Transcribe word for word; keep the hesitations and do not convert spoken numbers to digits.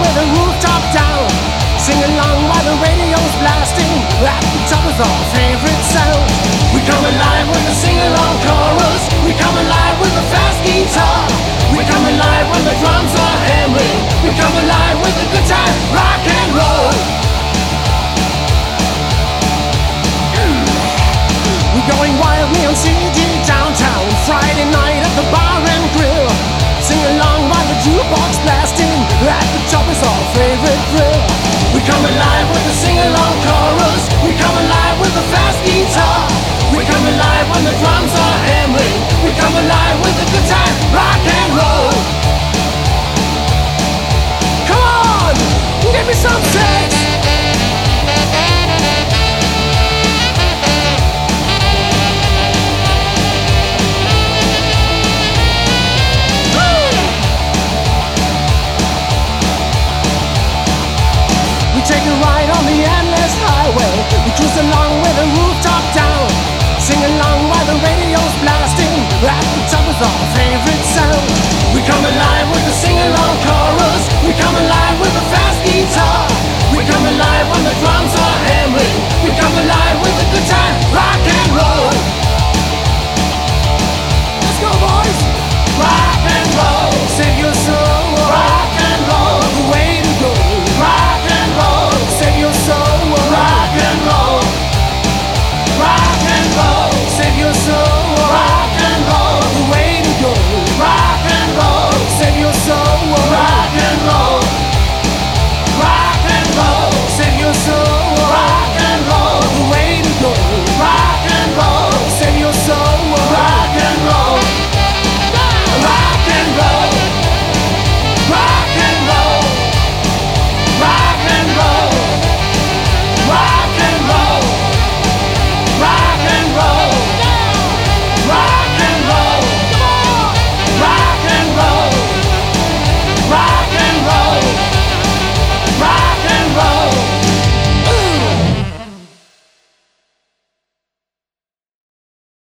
with the rooftop down. Sing along while the radio's blasting. At the top is our favorite sound. We come alive with the sing-along chorus. We come alive with the fast guitar. We come alive when the drums are hammering. We come alive with the good time rock and roll. We're going wildly on C D downtown. Friday night at the bar and grill. Sing along while the jukebox blasting. At the top is our favorite thrill. We come alive with the sing-along chorus. We come alive with the fast guitar. We come alive when the drums are hammering. We come alive with the good time rock and roll. Come on, give me some sex. Take a ride on the endless highway. We cruise along with the rooftop down. Sing along while the radio's blasting. At the top is our favorite sound. We come alive with the sing-along chorus. We come alive with the fast guitar. We come alive when the drums are hammering. We come alive with the good time rock and roll. Let's go, boys! Rock and roll, save your soul. Rock and roll, the way to go. Rock and roll, save your soul. Rock and roll, rock and roll, save your soul.